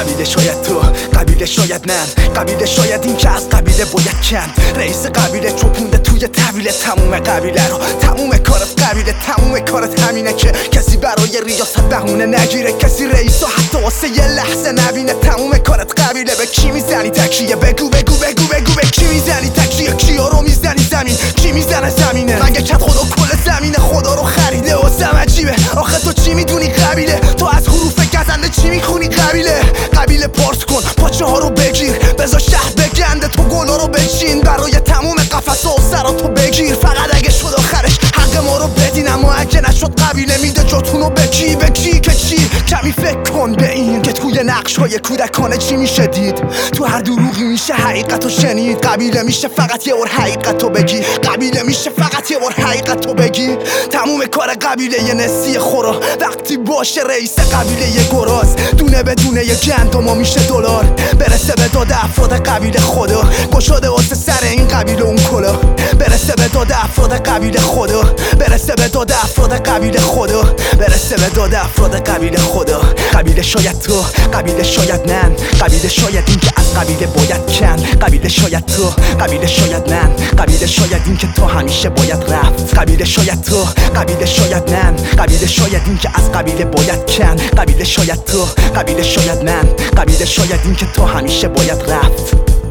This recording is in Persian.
قبیله شاید تو، قبیله شاید من، قبیله شاید این که از قبیله باید کن. رئیس قبیله چوپونده توی طویله تموم قبیله رو، تموم کارت قبیله، تموم کارت همینه که کسی برای ریاست بهونه نگیره، کسی رئیسو حتی واسه یه لحظه نبینه. تموم کارت قبیله. به کی میزنی تکشیه؟ بگو بگو بگو بگو به کی میزنی تکشیه؟ کیا رو میزنی زمین؟ کی میزنه زمینه؟ مگه کت خدا کل زمینه خدا رو خریده؟ واسم عجیبه آخه تو چی میدونی قبیله؟ تو از حروف گزنده چی میخونی قبیله؟ قبیله پارت کن پاچه ها رو بگیر، بذار شهر بگنده تو گلا رو بچین، برای تموم قفسه و سراتو بگیر. فقط اگه شد آخرش حق ما رو بدین، اما اگه نشد قبیله میده جاتونو به کی؟ به کی که چی؟ کمی فکر کن به این که توی نقش های کودکانه چی میشه دید. تو هر دروغی میشه حقیقتو شنید. قبیله میشه فقط یه بار حقیقتو بگی، قبیله میشه فقط یه بار حقیقتو بگی. تموم کار قبیله یه نسی خورا وقتی باشه رئیس قبیله یه گراز، دونه به دونه یه گندم میشه دلار، برسه به داد افراد قبیله خدا، گشاده واسه سر این قبیله اون کلا، برسه به داد افراد قبیله خدا، برسه به داد افراد قبیله خدا، برسه به داد افراد قبیله خدا. قبیله شاید تو، قبیله شاید من، قبیله شاید این که از قبیله باید کن. قبیله شاید تو، قبیله شاید من، قبیله شاید این که تو همیشه باید رفت. قبیله شاید تو، قبیله شاید من، قبیله شاید این که از قبیله باید کن. قبیله شاید تو، قبیله شاید من، قبیله شاید این که تو همیشه باید رفت.